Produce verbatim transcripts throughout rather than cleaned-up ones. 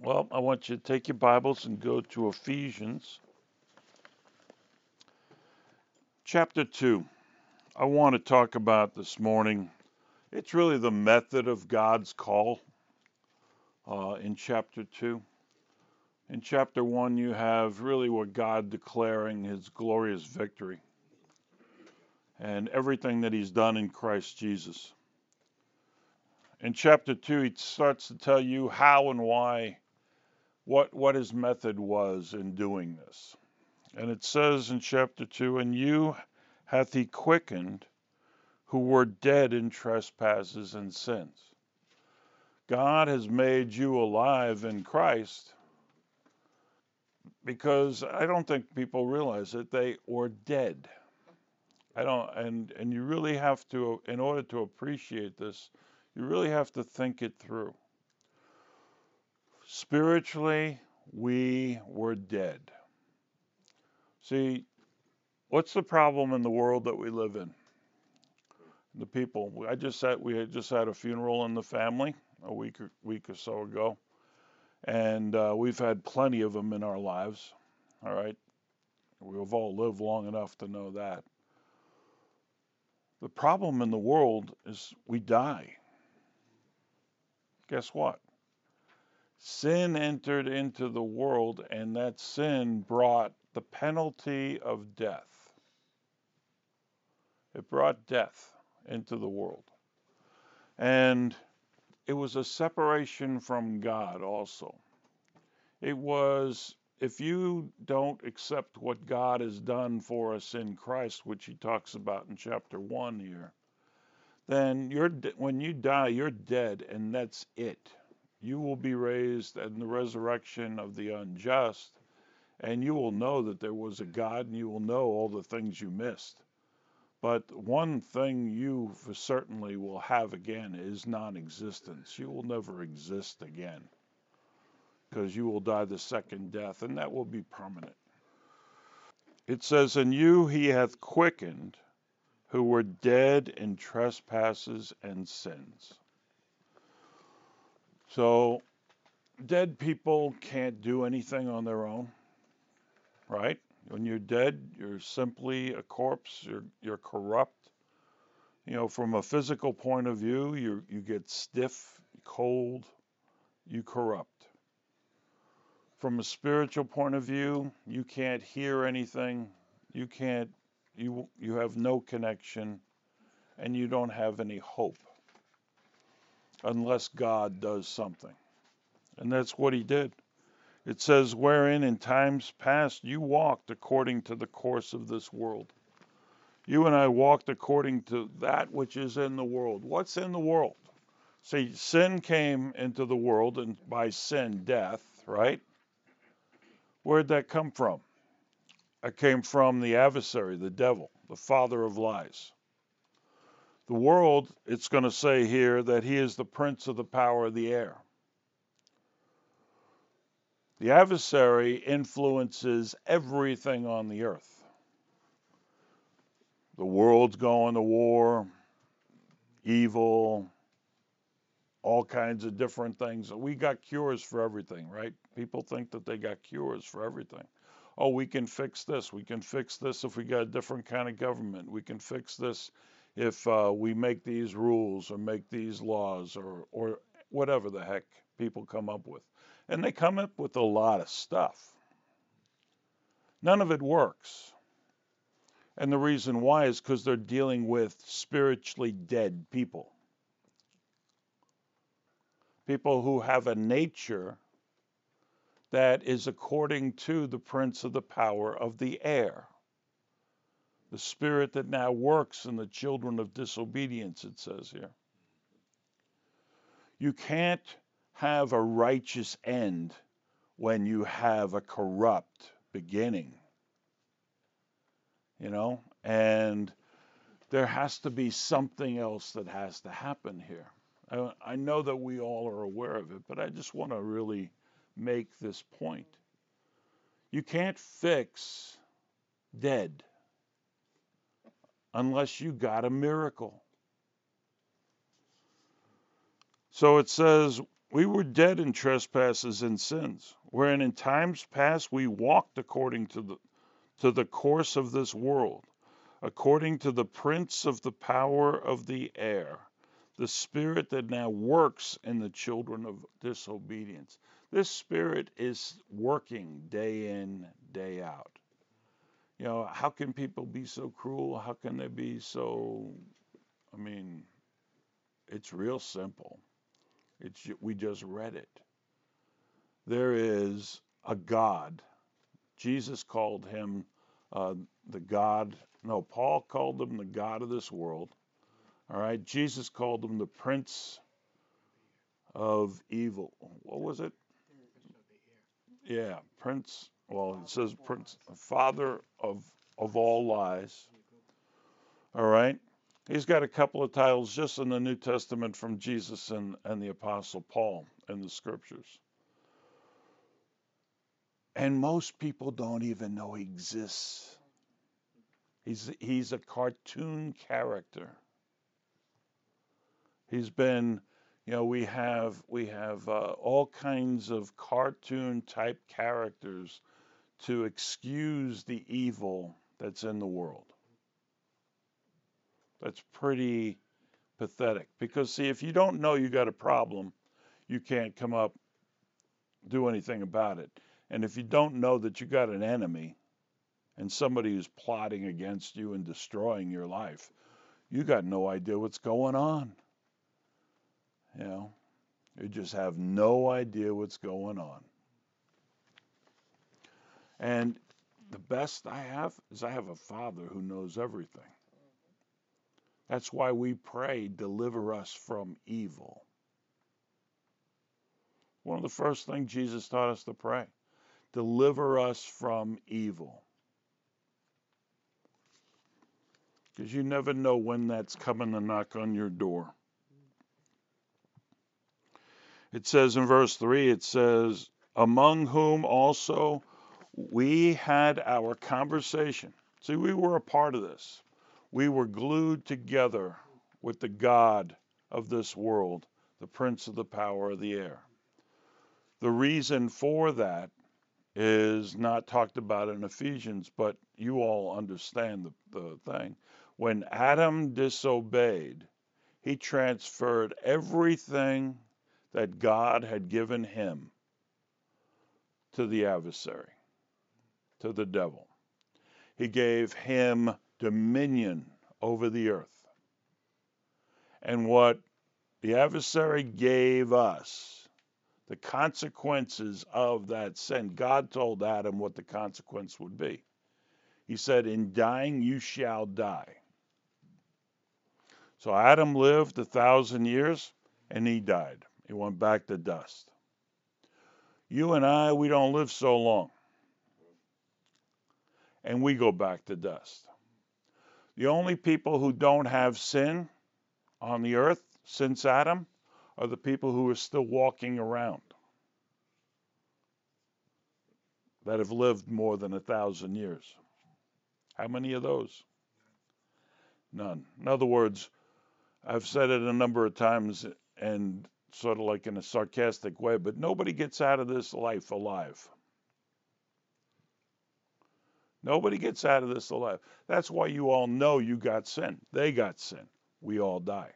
Well, I want you to take your Bibles and go to Ephesians chapter two. I want to talk about this morning. It's really the method of God's call uh, in chapter two. In chapter one, you have really what God declaring his glorious victory and everything that he's done in Christ Jesus. In chapter two, he starts to tell you how and why, what, what his method was in doing this. And it says in chapter two, and you hath he quickened who were dead in trespasses and sins. God has made you alive in Christ because I don't think people realize that they were dead. I don't, and, and you really have to, in order to appreciate this, you really have to think it through. Spiritually, we were dead. See, what's the problem in the world that we live in? The people. I just had we had just had a funeral in the family a week or, week or so ago, and uh, we've had plenty of them in our lives. All right, we've all lived long enough to know that. The problem in the world is we die. Guess what? Sin entered into the world, and that sin brought the penalty of death. It brought death into the world. And it was a separation from God also. It was, if you don't accept what God has done for us in Christ, which he talks about in chapter one here, then you're when you die, you're dead, and that's it. You will be raised in the resurrection of the unjust, and you will know that there was a God, and you will know all the things you missed. But one thing you for certainly will have again is non-existence. You will never exist again because you will die the second death, and that will be permanent. It says, "In you he hath quickened who were dead in trespasses and sins." So dead people can't do anything on their own, right? When you're dead, you're simply a corpse. You're you're corrupt. You know, from a physical point of view, you you get stiff, cold, you corrupt. From a spiritual point of view, you can't hear anything. You can't you you have no connection, and you don't have any hope unless God does something. And that's what he did. It says, "Wherein in times past you walked according to the course of this world." You and I walked according to that which is in the world. What's in the world? See, sin came into the world, and by sin, death, right? Where'd that come from? It came from the adversary, the devil, the father of lies. The world, it's going to say here that he is the prince of the power of the air. The adversary influences everything on the earth. The world's going to war, evil, all kinds of different things. We got cures for everything, right? People think that they got cures for everything. Oh, we can fix this. We can fix this if we got a different kind of government. We can fix this if uh, we make these rules or make these laws or, or whatever the heck people come up with. And they come up with a lot of stuff. None of it works. And the reason why is because they're dealing with spiritually dead people. People who have a nature that is according to the prince of the power of the air. The spirit that now works in the children of disobedience, it says here. You can't have a righteous end when you have a corrupt beginning. You know, and there has to be something else that has to happen here. I, I know that we all are aware of it, but I just want to really make this point. You can't fix dead unless you got a miracle. So it says, We were dead in trespasses and sins, wherein in times past we walked according to the to the course of this world, according to the prince of the power of the air, the spirit that now works in the children of disobedience. This spirit is working day in, day out. You know, how can people be so cruel? How can they be so, I mean, it's real simple. It's we just read it. There is a God. Jesus called him uh, the God. No, Paul called him the God of this world. All right. Jesus called him the Prince of Evil. What was it? Yeah, Prince. Well, it says Prince, Father of of all lies. All right. He's got a couple of titles just in the New Testament from Jesus and, and the Apostle Paul in the scriptures. And most people don't even know he exists. He's he's a cartoon character. He's been, you know, we have we have uh, all kinds of cartoon type characters to excuse the evil that's in the world. That's pretty pathetic. Because see, if you don't know you got a problem, you can't come up do anything about it. And if you don't know that you got an enemy and somebody who's plotting against you and destroying your life, you got no idea what's going on. You know, you just have no idea what's going on. And the best I have is I have a Father who knows everything. That's why we pray, deliver us from evil. One of the first things Jesus taught us to pray, deliver us from evil. Because you never know when that's coming to knock on your door. It says in verse three, it says, among whom also we had our conversation. See, we were a part of this. We were glued together with the God of this world, the prince of the power of the air. The reason for that is not talked about in Ephesians, but you all understand the, the thing. When Adam disobeyed, he transferred everything that God had given him to the adversary, to the devil. He gave him dominion over the earth. And what the adversary gave us, the consequences of that sin, God told Adam what the consequence would be. He said, in dying you shall die. So Adam lived a thousand years and he died. He went back to dust. You and I, we don't live so long. And we go back to dust. The only people who don't have sin on the earth since Adam are the people who are still walking around, that have lived more than a thousand years. How many of those? None. In other words, I've said it a number of times and sort of like in a sarcastic way, but nobody gets out of this life alive. Nobody gets out of this alive. That's why you all know you got sin. They got sin. We all die.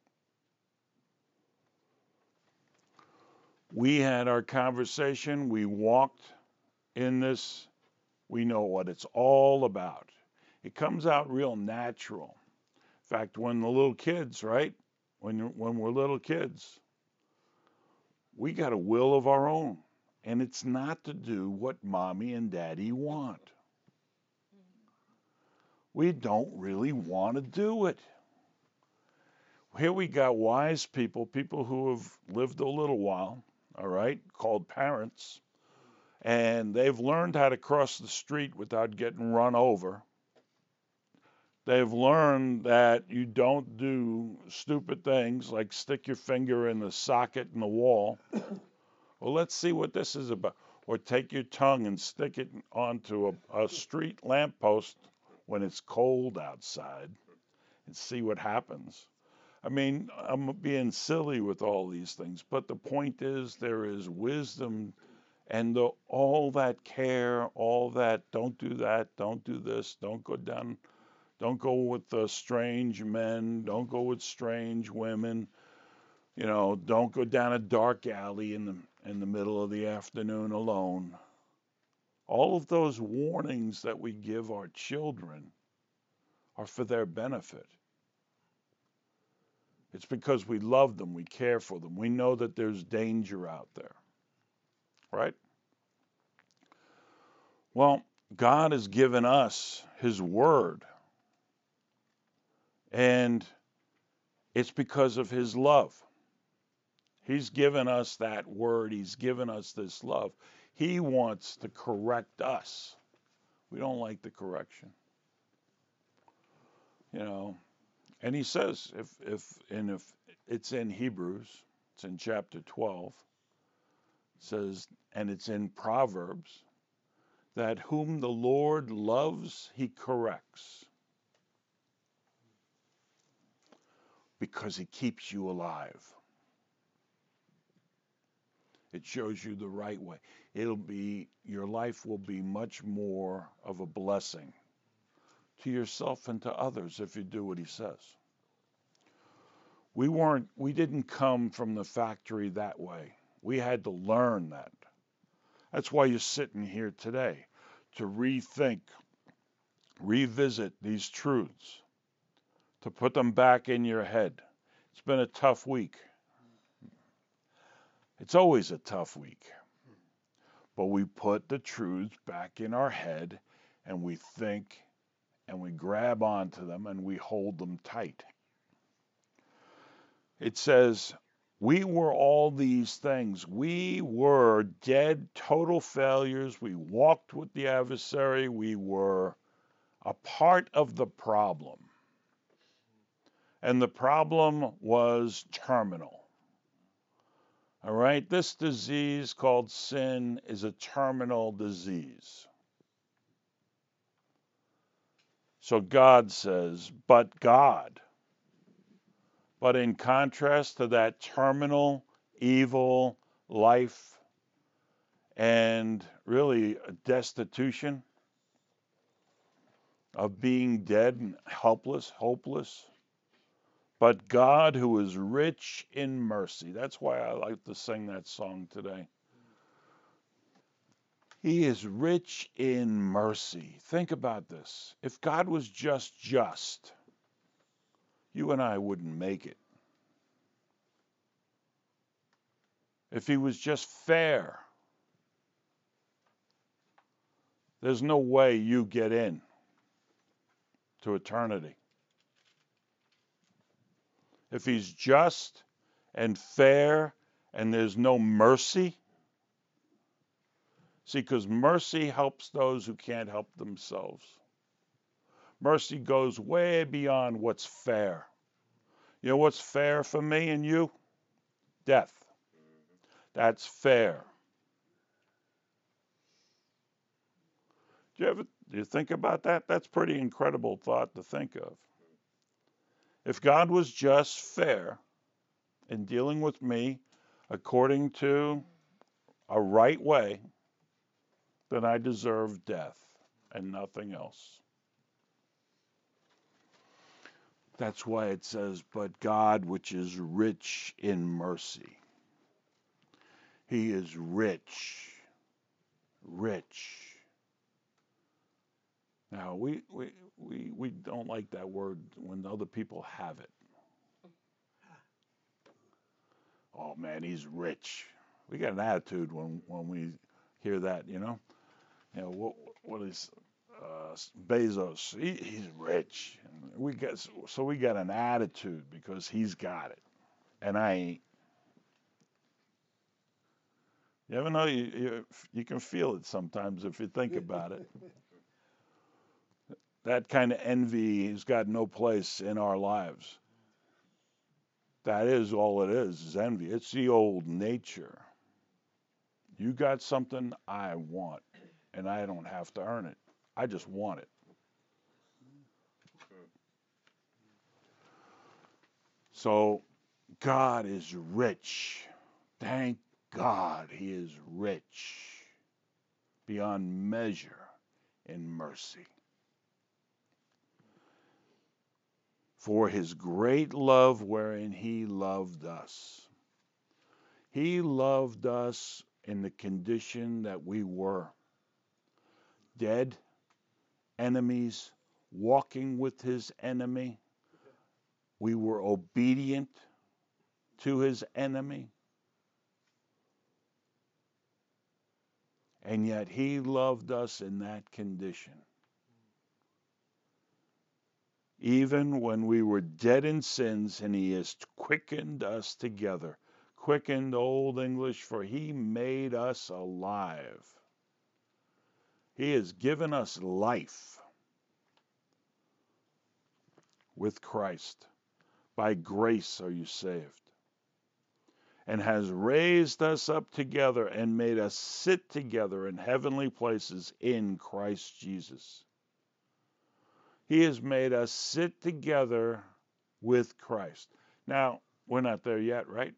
We had our conversation. We walked in this. We know what it's all about. It comes out real natural. In fact, when the little kids, right? When, when we're little kids, we got a will of our own. And it's not to do what mommy and daddy want. We don't really want to do it. Here we got wise people, people who have lived a little while, all right, called parents, and they've learned how to cross the street without getting run over. They've learned that you don't do stupid things like stick your finger in the socket in the wall. Well, let's see what this is about. Or take your tongue and stick it onto a, a street lamppost when it's cold outside and see what happens. I mean, I'm being silly with all these things, but the point is there is wisdom and the, all that care, all that, don't do that, don't do this, don't go down, don't go with the strange men, don't go with strange women, you know, don't go down a dark alley in the in the middle of the afternoon alone. All of those warnings that we give our children are for their benefit. It's because we love them, we care for them, we know that there's danger out there, right? Well, God has given us His Word, and it's because of His love. He's given us that Word, He's given us this love. He wants to correct us. We don't like the correction, you know. And He says, if if and if it's in Hebrews, it's in chapter twelve, it says, and it's in Proverbs, that whom the Lord loves, He corrects, because He keeps you alive. It shows you the right way. It'll be, your life will be much more of a blessing to yourself and to others if you do what He says. We weren't, we didn't come from the factory that way. We had to learn that. That's why you're sitting here today, to rethink, revisit these truths, to put them back in your head. It's been a tough week. It's always a tough week. But we put the truths back in our head and we think and we grab onto them and we hold them tight. It says, we were all these things. We were dead, total failures. We walked with the adversary. We were a part of the problem. And the problem was terminal. All right, this disease called sin is a terminal disease. So God says, but God. But in contrast to that terminal, evil life and really a destitution of being dead and helpless, hopeless, but God who is rich in mercy. That's why I like to sing that song today. He is rich in mercy. Think about this. If God was just just, you and I wouldn't make it. If He was just fair, there's no way you get in to eternity. If He's just and fair and there's no mercy, see, because mercy helps those who can't help themselves. Mercy goes way beyond what's fair. You know what's fair for me and you? Death. That's fair. Do you ever do you think about that? That's a pretty incredible thought to think of. If God was just fair in dealing with me according to a right way, then I deserve death and nothing else. That's why it says, but God, which is rich in mercy. He is rich, rich. Now, we, we, we, we don't like that word when other people have it. Oh, man, he's rich. We got an attitude when, when we hear that, you know. You know, what, what is uh, Bezos? He, he's rich. And we get, so we got an attitude because he's got it. And I ain't. You ever know you, you, you can feel it sometimes if you think about it. That kind of envy has got no place in our lives. That is all it is, is envy. It's the old nature. You got something I want, and I don't have to earn it. I just want it. So God is rich. Thank God he is rich beyond measure in mercy. For his great love wherein he loved us. He loved us in the condition that we were. Dead, enemies, walking with his enemy. We were obedient to his enemy. And yet he loved us in that condition. Even when we were dead in sins, and he has quickened us together. Quickened, Old English, for he made us alive. He has given us life with Christ. By grace are you saved. And has raised us up together and made us sit together in heavenly places in Christ Jesus. He has made us sit together with Christ. Now, we're not there yet, right?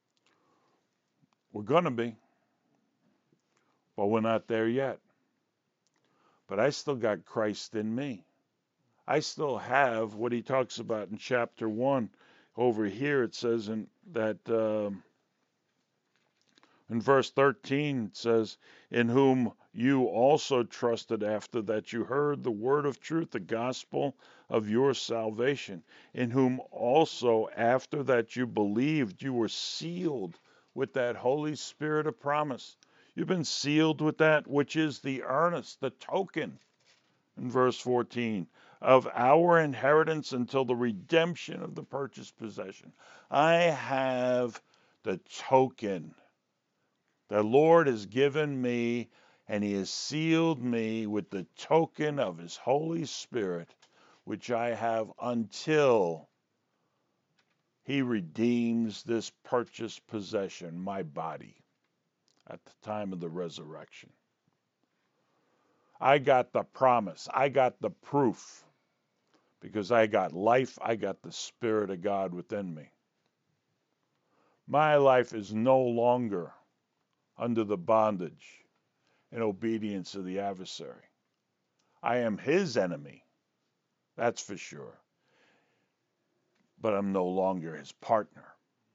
We're going to be, but we're not there yet. But I still got Christ in me. I still have what he talks about in chapter one. Over here it says in that um, in verse thirteen it says, in whom you also trusted after that you heard the word of truth, the gospel of your salvation, in whom also after that you believed, you were sealed with that Holy Spirit of promise. You've been sealed with that, which is the earnest, the token, in verse fourteen, of our inheritance until the redemption of the purchased possession. I have the token. The Lord has given me, and he has sealed me with the token of his Holy Spirit, which I have until he redeems this purchased possession, my body, at the time of the resurrection. I got the promise. I got the proof. Because I got life, I got the Spirit of God within me. My life is no longer under the bondage and obedience of the adversary. I am his enemy, that's for sure. But I'm no longer his partner.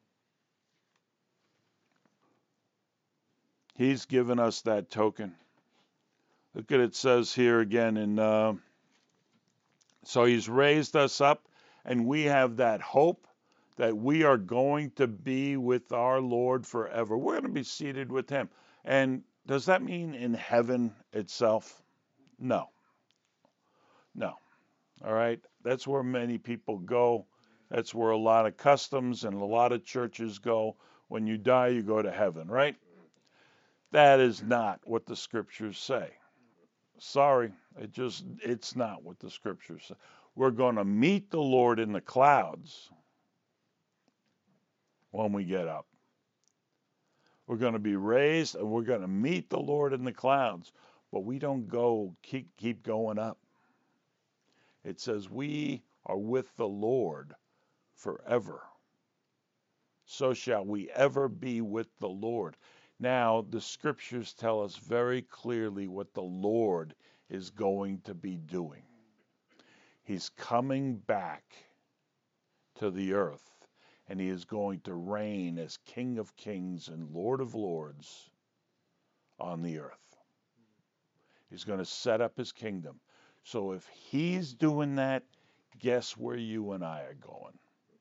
He's given us that token. Look at it says here again in uh, so he's raised us up, and we have that hope that we are going to be with our Lord forever. We're going to be seated with him. And does that mean in heaven itself? No. No. All right. That's where many people go. That's where a lot of customs and a lot of churches go. When you die, you go to heaven, right? That is not what the scriptures say. Sorry, it just it's not what the scriptures say. We're going to meet the Lord in the clouds when we get up. We're going to be raised and we're going to meet the Lord in the clouds, but we don't go keep keep going up. It says we are with the Lord forever. So shall we ever be with the Lord. Now, the scriptures tell us very clearly what the Lord is going to be doing. He's coming back to the earth, and he is going to reign as King of Kings and Lord of Lords on the earth. He's going to set up his kingdom. So if he's doing that, guess where you and I are going?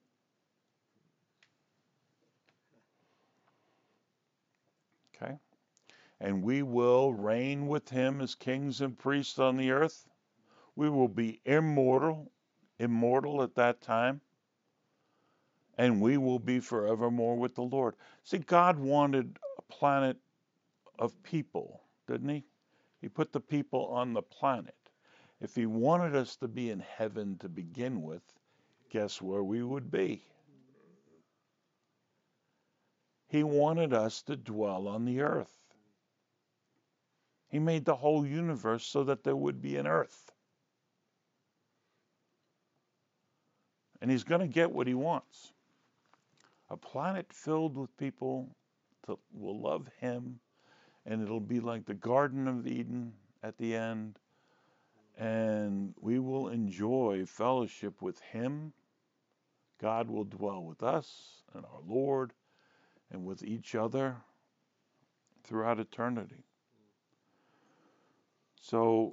Okay? And we will reign with him as kings and priests on the earth. We will be immortal, immortal at that time. And we will be forevermore with the Lord. See, God wanted a planet of people, didn't he? He put the people on the planet. If he wanted us to be in heaven to begin with, guess where we would be? He wanted us to dwell on the earth. He made the whole universe so that there would be an earth. And he's going to get what he wants. A planet filled with people that will love him, and it'll be like the Garden of Eden at the end, and we will enjoy fellowship with him. God will dwell with us and our Lord and with each other throughout eternity. So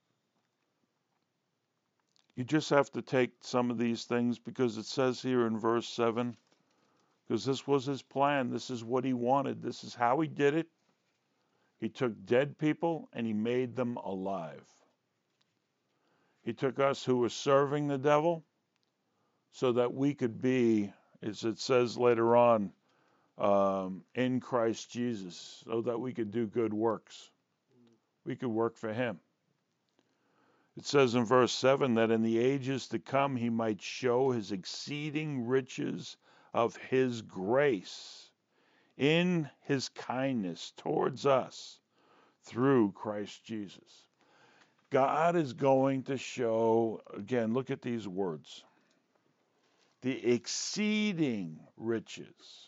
you just have to take some of these things, because it says here in verse seven, because this was his plan. This is what he wanted. This is how he did it. He took dead people and he made them alive. He took us who were serving the devil so that we could be, as it says later on, um, in Christ Jesus, so that we could do good works. We could work for him. It says in verse seven that in the ages to come he might show his exceeding riches of his grace in his kindness towards us through Christ Jesus. God is going to show, again, look at these words, the exceeding riches.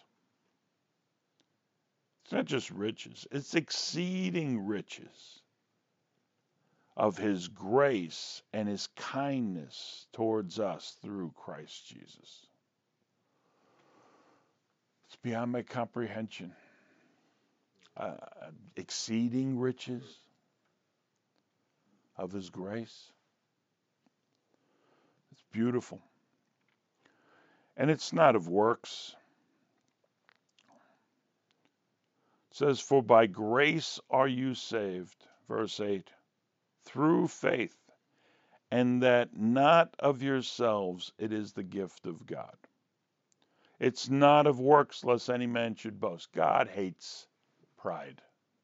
It's not just riches, it's exceeding riches of his grace and his kindness towards us through Christ Jesus. It's beyond my comprehension. Uh, exceeding riches of his grace. It's beautiful. And it's not of works. It says, for by grace are you saved, verse eight, through faith, and that not of yourselves, it is the gift of God. It's not of works, lest any man should boast. God hates pride.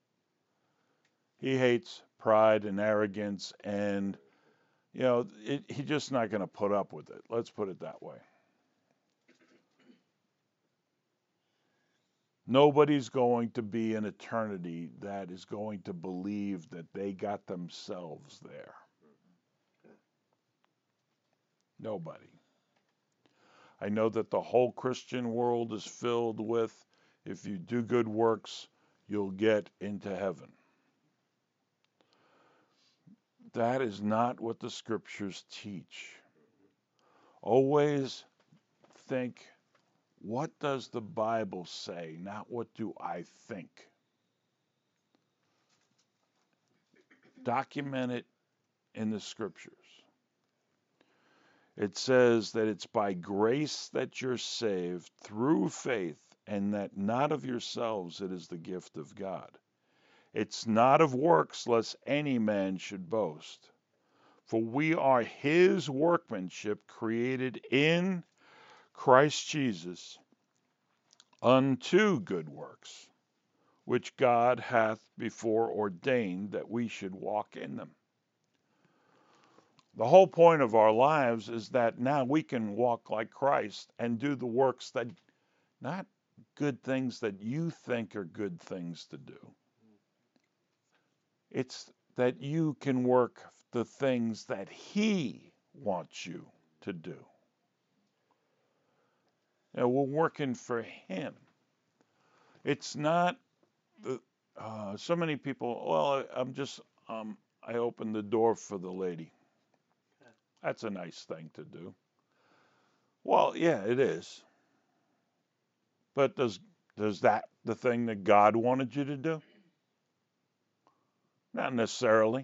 He hates pride and arrogance, and, you know, it, he's just not going to put up with it. Let's put it that way. Nobody's going to be in eternity that is going to believe that they got themselves there. Nobody. I know that the whole Christian world is filled with, if you do good works, you'll get into heaven. That is not what the scriptures teach. Always think, what does the Bible say, not what do I think? Document it in the scriptures. It says that it's by grace that you're saved through faith, and that not of yourselves, it is the gift of God. It's not of works, lest any man should boast. For we are his workmanship, created in Christ Jesus unto good works, which God hath before ordained that we should walk in them. The whole point of our lives is that now we can walk like Christ and do the works that, not good things that you think are good things to do. It's that you can work the things that he wants you to do. You know, we're working for him. It's not the, uh, so many people, well, I, I'm just, um, I opened the door for the lady. That's a nice thing to do. Well, yeah, it is. But does does that the thing that God wanted you to do? Not necessarily.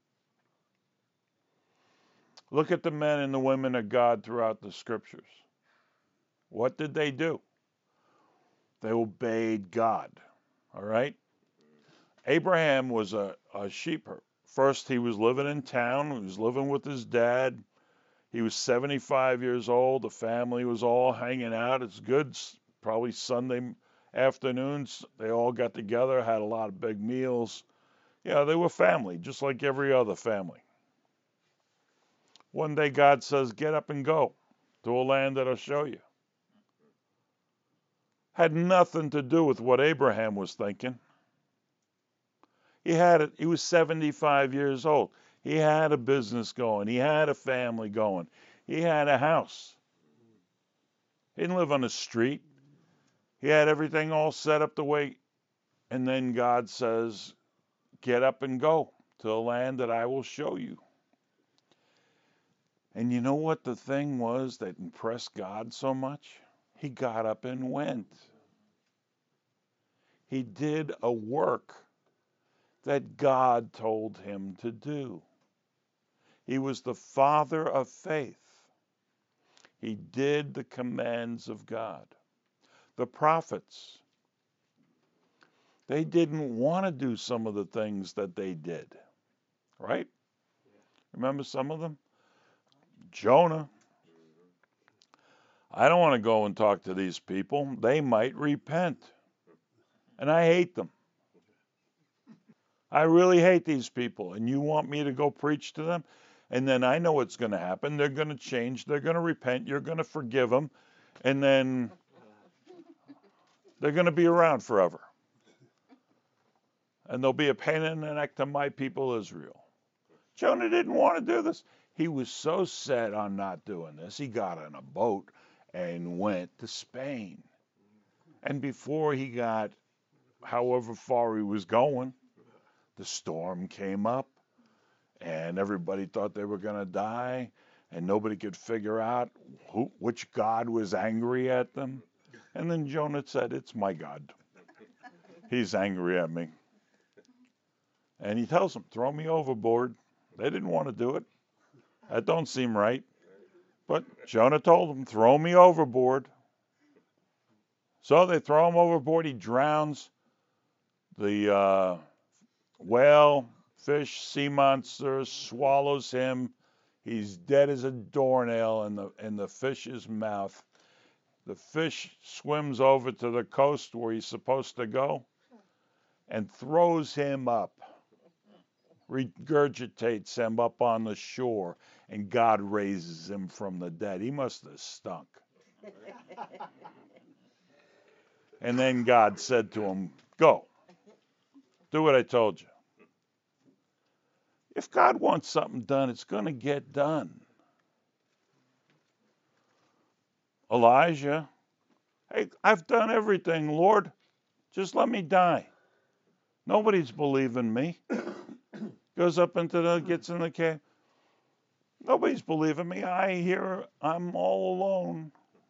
Look at the men and the women of God throughout the scriptures. What did they do? They obeyed God. All right? Abraham was a, a shepherd. First, he was living in town. He was living with his dad. He was seventy-five years old. The family was all hanging out. It's good, probably Sunday afternoons. They all got together, had a lot of big meals. Yeah, they were family, just like every other family. One day God says, get up and go to a land that I'll show you. Had nothing to do with what Abraham was thinking. He had it. He was seventy-five years old. He had a business going. He had a family going. He had a house. He didn't live on the street. He had everything all set up the way, and then God says, get up and go to the land that I will show you. And you know what the thing was that impressed God so much? He got up and went. He did a work that God told him to do. He was the father of faith. He did the commands of God. The prophets, they didn't want to do some of the things that they did, right? Remember some of them? Jonah. I don't want to go and talk to these people. They might repent. And I hate them. I really hate these people. And you want me to go preach to them? And then I know what's going to happen. They're going to change. They're going to repent. You're going to forgive them. And then they're going to be around forever. And they'll be a pain in the neck to my people Israel. Jonah didn't want to do this. He was so set on not doing this, he got on a boat and went to Spain. And before he got however far he was going, the storm came up, and everybody thought they were going to die, and nobody could figure out who, which God was angry at them. And then Jonah said, it's my God. He's angry at me. And he tells them, throw me overboard. They didn't want to do it. That don't seem right. But Jonah told them, throw me overboard. So they throw him overboard. He drowns. The uh, whale, fish, sea monster swallows him. He's dead as a doornail in the in the fish's mouth. The fish swims over to the coast where he's supposed to go and throws him up, regurgitates him up on the shore, and God raises him from the dead. He must have stunk. And then God said to him, go, do what I told you. If God wants something done, it's going to get done. Elijah, hey, I've done everything, Lord. Just let me die. Nobody's believing me. Goes up into the, gets in the cave. Nobody's believing me. I hear I'm all alone.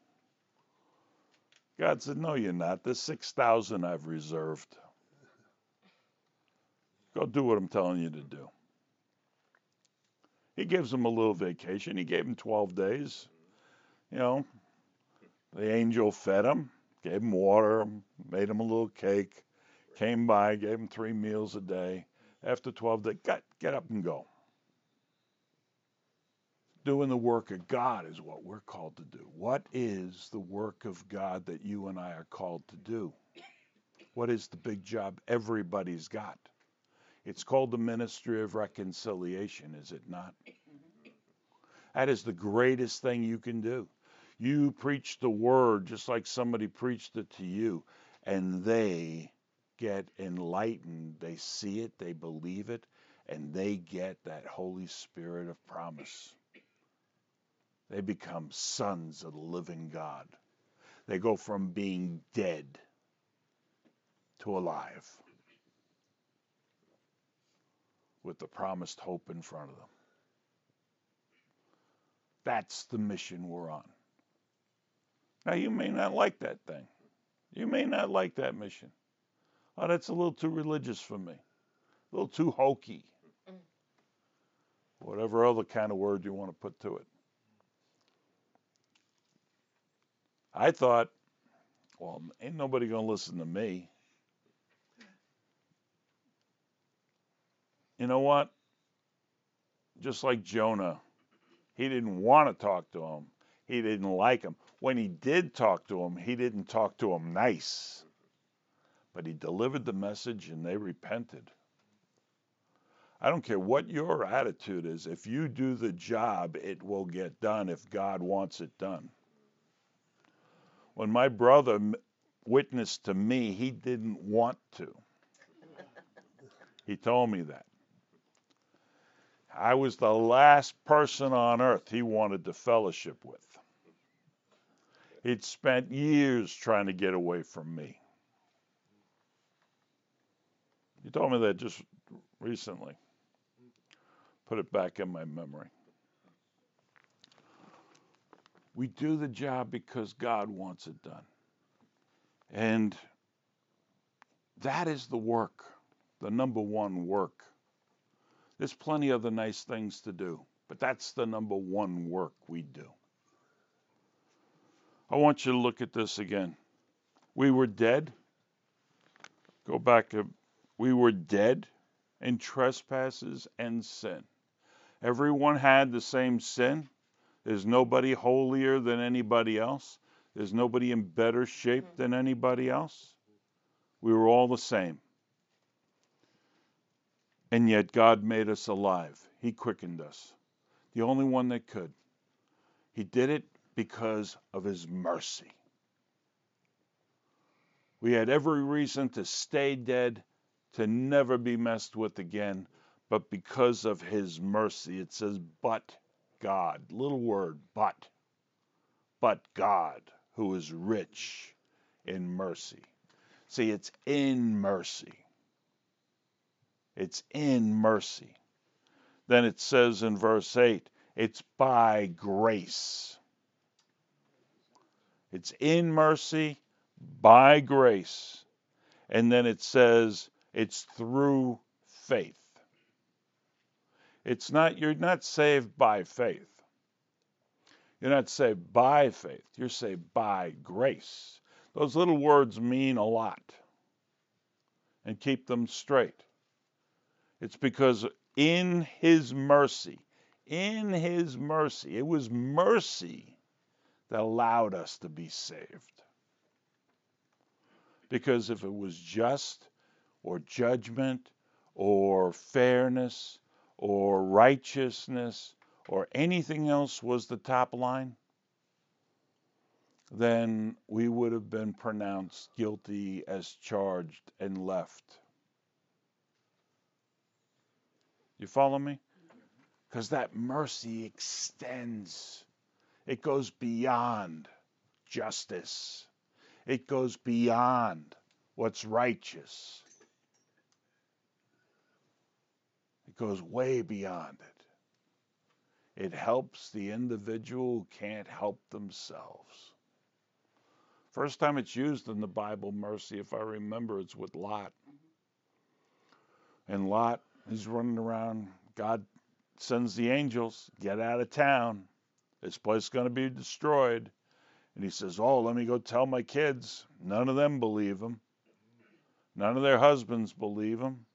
God said, no, you're not. There's six thousand I've reserved. Go do what I'm telling you to do. He gives him a little vacation. He gave him twelve days. You know, the angel fed him, gave him water, made him a little cake, came by, gave him three meals a day. After twelve days, get, get up and go. Doing the work of God is what we're called to do. What is the work of God that you and I are called to do? What is the big job everybody's got? It's called the ministry of reconciliation, is it not? That is the greatest thing you can do. You preach the word just like somebody preached it to you, and they get enlightened. They see it, they believe it, and they get that Holy Spirit of promise. They become sons of the living God. They go from being dead to alive with the promised hope in front of them. That's the mission we're on. Now, you may not like that thing. You may not like that mission. Oh, that's a little too religious for me. A little too hokey. Whatever other kind of word you want to put to it. I thought, well, ain't nobody going to listen to me. You know what? Just like Jonah, he didn't want to talk to him. He didn't like him. When he did talk to him, he didn't talk to him nice. But he delivered the message and they repented. I don't care what your attitude is. If you do the job, it will get done if God wants it done. When my brother witnessed to me, he didn't want to. He told me that. I was the last person on earth he wanted to fellowship with. It spent years trying to get away from me. You told me that just recently. Put it back in my memory. We do the job because God wants it done. And that is the work, the number one work. There's plenty of other nice things to do, but that's the number one work we do. I want you to look at this again. We were dead. Go back. We were dead in trespasses and sin. Everyone had the same sin. There's nobody holier than anybody else. There's nobody in better shape than anybody else. We were all the same. And yet God made us alive. He quickened us. The only one that could. He did it because of his mercy. We had every reason to stay dead, to never be messed with again, but because of his mercy, it says, but God, little word, but, but God, who is rich in mercy. See, it's in mercy. It's in mercy. Then it says in verse eight, it's by grace. It's in mercy, by grace. And then it says it's through faith. It's not, you're not saved by faith. You're not saved by faith. You're saved by grace. Those little words mean a lot. And keep them straight. It's because in his mercy, in his mercy, it was mercy that allowed us to be saved. Because if it was just or judgment or fairness or righteousness or anything else was the top line, then we would have been pronounced guilty as charged and left. You follow me? Because that mercy extends. It goes beyond justice. It goes beyond what's righteous. It goes way beyond it. It helps the individual who can't help themselves. First time it's used in the Bible, mercy, if I remember, it's with Lot. And Lot, he's running around. God sends the angels, get out of town. This place is going to be destroyed. And he says, oh, let me go tell my kids. None of them believe him. None of their husbands believe him.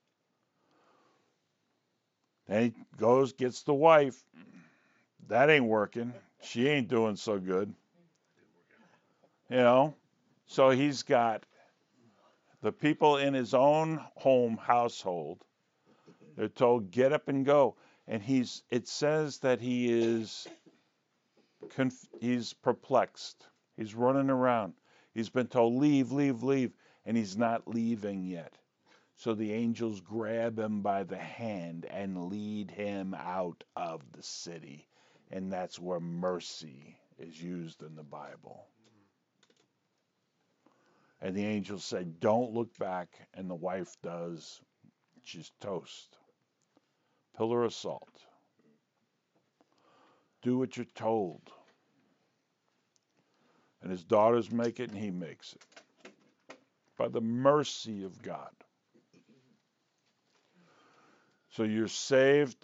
Then he goes, gets the wife. That ain't working. She ain't doing so good. You know? So he's got the people in his own home household. They're told, get up and go. And he's, it says that he is, conf- he's perplexed. He's running around. He's been told, leave, leave, leave. And he's not leaving yet. So the angels grab him by the hand and lead him out of the city. And that's where mercy is used in the Bible. And the angel said, don't look back. And the wife does. She's toast. Pillar of salt. Do what you're told. And his daughters make it and he makes it. By the mercy of God. So you're saved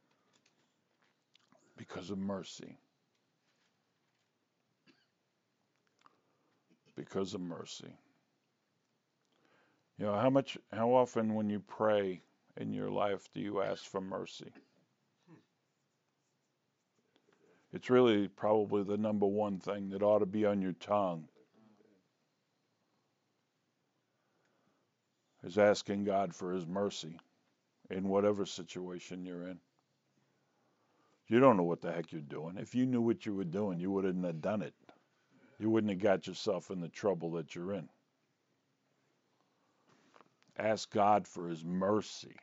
because of mercy. Because of mercy. You know, how much, how often when you pray in your life do you ask for mercy? It's really probably the number one thing that ought to be on your tongue. Is asking God for his mercy in whatever situation you're in. You don't know what the heck you're doing. If you knew what you were doing, you wouldn't have done it. You wouldn't have got yourself in the trouble that you're in. Ask God for his mercy.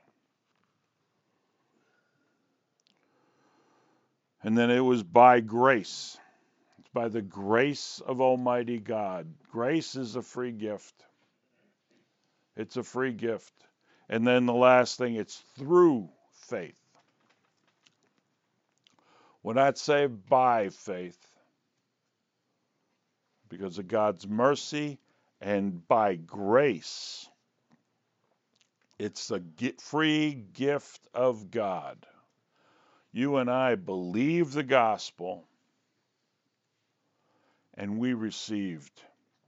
And then it was by grace. It's by the grace of Almighty God. Grace is a free gift. It's a free gift. And then the last thing, it's through faith. We're not saved by faith because of God's mercy and by grace. It's a free gift of God. You and I believe the gospel and we received.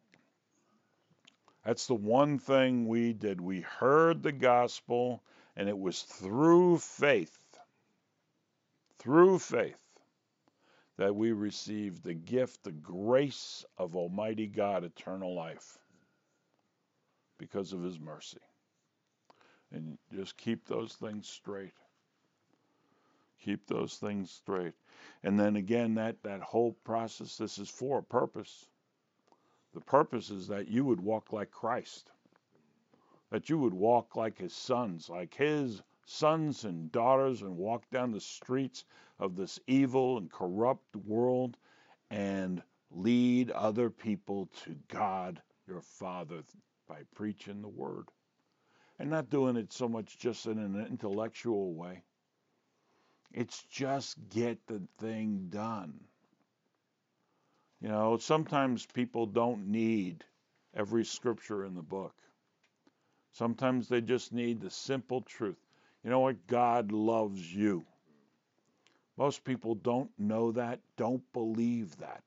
That's the one thing we did. We heard the gospel and it was through faith, through faith, that we received the gift, the grace of Almighty God, eternal life, because of his mercy. And just keep those things straight. Keep those things straight. And then again, that, that whole process, this is for a purpose. The purpose is that you would walk like Christ, that you would walk like his sons, like his sons and daughters, and walk down the streets of this evil and corrupt world and lead other people to God, your Father, by preaching the word. And not doing it so much just in an intellectual way. It's just get the thing done. You know, sometimes people don't need every scripture in the book. Sometimes they just need the simple truth. You know what? God loves you. Most people don't know that, don't believe that.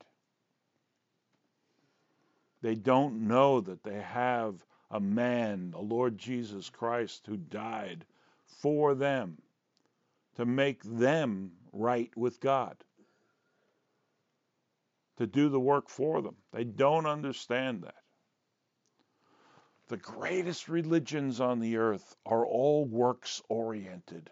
They don't know that they have a man, the Lord Jesus Christ, who died for them to make them right with God, to do the work for them. They don't understand that. The greatest religions on the earth are all works-oriented.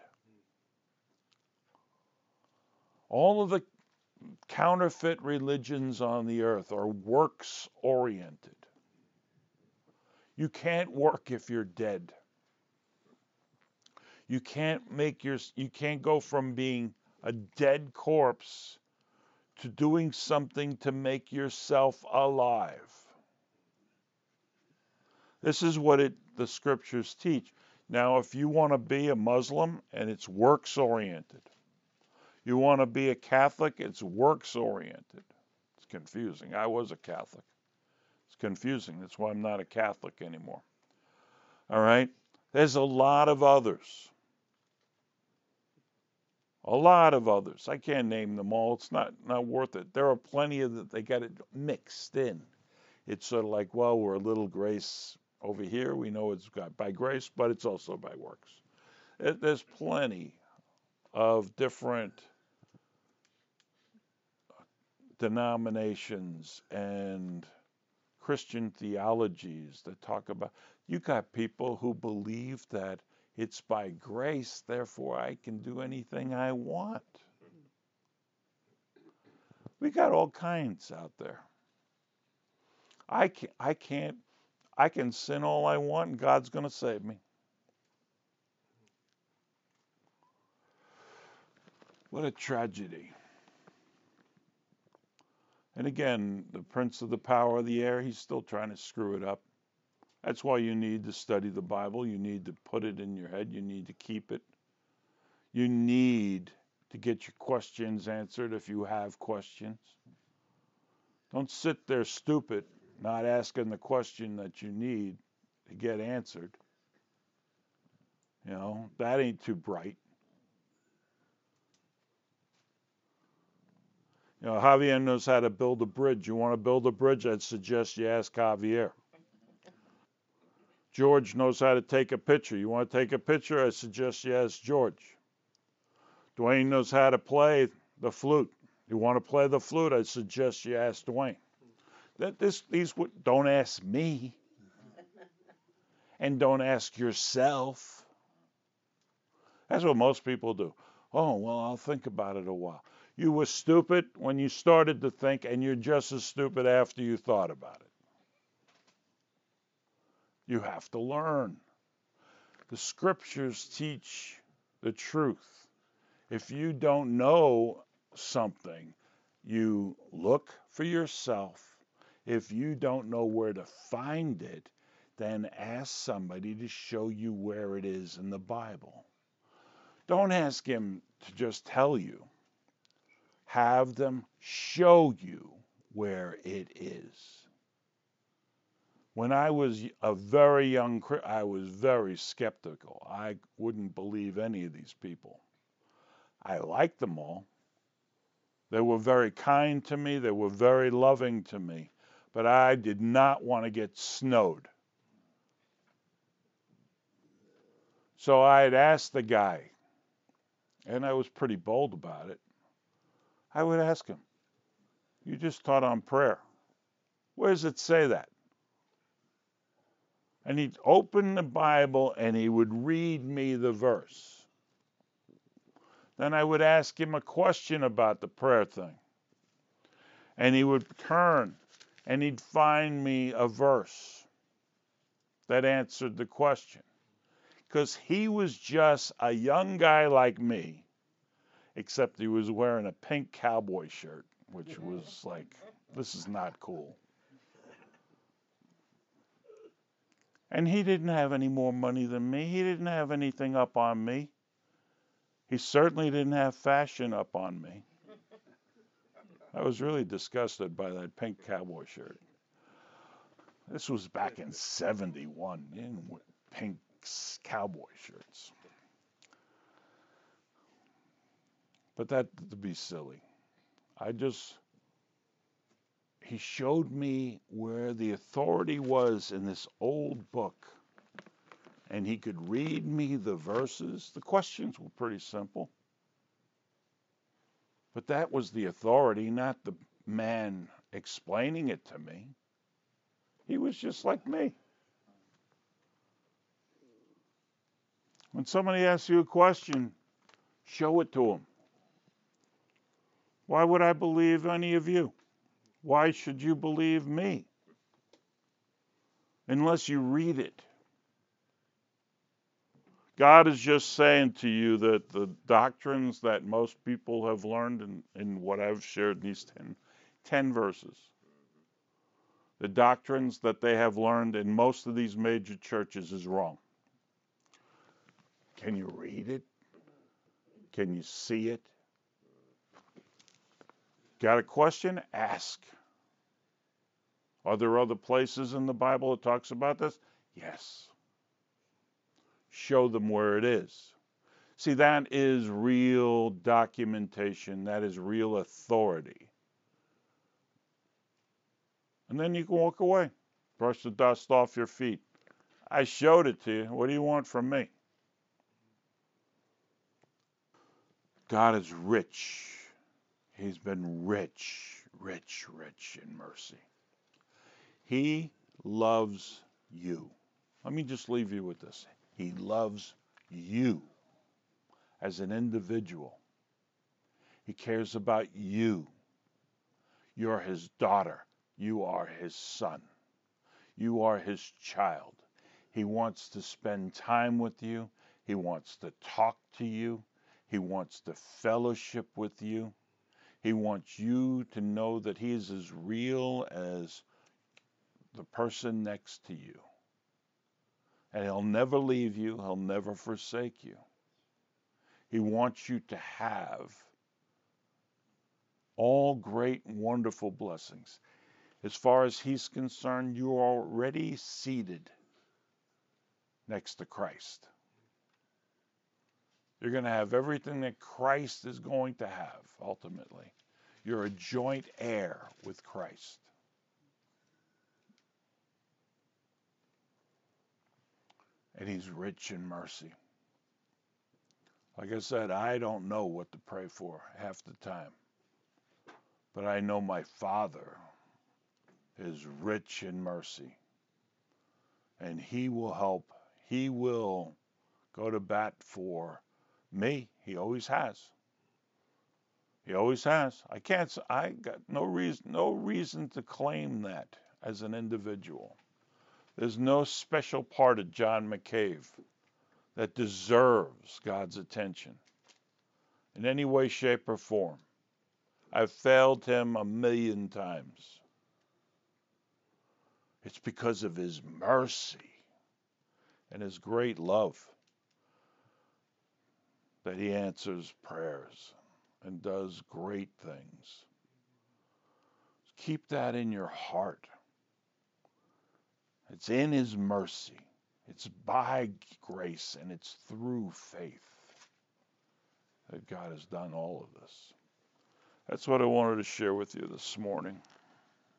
All of the counterfeit religions on the earth are works-oriented. You can't work if you're dead. You can't make your, you can't go from being a dead corpse to doing something to make yourself alive. This is what it, the scriptures teach. Now, if you want to be a Muslim and it's works oriented, you want to be a Catholic, it's works oriented. It's confusing. I was a Catholic. It's confusing. That's why I'm not a Catholic anymore. All right? There's a lot of others. A lot of others. I can't name them all. It's not, not worth it. There are plenty of that. They got it mixed in. It's sort of like, well, we're a little grace over here. We know it's got by grace, but it's also by works. It, there's plenty of different denominations and Christian theologies that talk about, you got people who believe that it's by grace, therefore I can do anything I want. We got all kinds out there. I can't, I can't, I can sin all I want and God's going to save me. What a tragedy. And again, the prince of the power of the air, he's still trying to screw it up. That's why you need to study the Bible. You need to put it in your head. You need to keep it. You need to get your questions answered if you have questions. Don't sit there stupid, not asking the question that you need to get answered. You know, that ain't too bright. You know, Javier knows how to build a bridge. You want to build a bridge? I'd suggest you ask Javier. George knows how to take a picture. You want to take a picture? I suggest you ask George. Dwayne knows how to play the flute. You want to play the flute? I suggest you ask Dwayne. That this these don't ask me, and don't ask yourself. That's what most people do. Oh, well, I'll think about it a while. You were stupid when you started to think, and you're just as stupid after you thought about it. You have to learn. The scriptures teach the truth. If you don't know something, You look for yourself. If you don't know where to find it, then ask somebody to show you where it is in the Bible. Don't ask him to just tell you. Have them show you where it is. When I was a very young, I was very skeptical. I wouldn't believe any of these people. I liked them all. They were very kind to me. They were very loving to me. But I did not want to get snowed. So I had asked the guy, and I was pretty bold about it. I would ask him, you just taught on prayer. Where does it say that? And he'd open the Bible and he would read me the verse. Then I would ask him a question about the prayer thing. And he would turn and he'd find me a verse that answered the question. Because he was just a young guy like me, except he was wearing a pink cowboy shirt, which was like, this is not cool. And he didn't have any more money than me. He didn't have anything up on me. He certainly didn't have fashion up on me. I was really disgusted by that pink cowboy shirt. This was back in seventy-one, in pink cowboy shirts. But that to be silly. I just, he showed me where the authority was in this old book. And he could read me the verses. The questions were pretty simple. But that was the authority, not the man explaining it to me. He was just like me. When somebody asks you a question, show it to them. Why would I believe any of you? Why should you believe me? Unless you read it. God is just saying to you that the doctrines that most people have learned in, in what I've shared in these ten, ten verses, the doctrines that they have learned in most of these major churches is wrong. Can you read it? Can you see it? Got a question? Ask. Are there other places in the Bible that talks about this? Yes. Show them where it is. See, that is real documentation. That is real authority. And then you can walk away. Brush the dust off your feet. I showed it to you. What do you want from me? God is rich. He's been rich, rich, rich in mercy. He loves you. Let me just leave you with this. He loves you as an individual. He cares about you. You're his daughter. You are his son. You are his child. He wants to spend time with you. He wants to talk to you. He wants to fellowship with you. He wants you to know that he is as real as the person next to you. And he'll never leave you. He'll never forsake you. He wants you to have all great and wonderful blessings. As far as he's concerned, you're already seated next to Christ. You're going to have everything that Christ is going to have, ultimately. You're a joint heir with Christ. And he's rich in mercy. Like I said, I don't know what to pray for half the time. But I know my Father is rich in mercy. And he will help. He will go to bat for me. He always has. He always has. I can't, I got no reason, no reason to claim that as an individual. There's no special part of John McCabe that deserves God's attention in any way, shape, or form. I've failed him a million times. It's because of his mercy and his great love that he answers prayers and does great things. Keep that in your heart. It's in his mercy. It's by grace and it's through faith that God has done all of this. That's what I wanted to share with you this morning.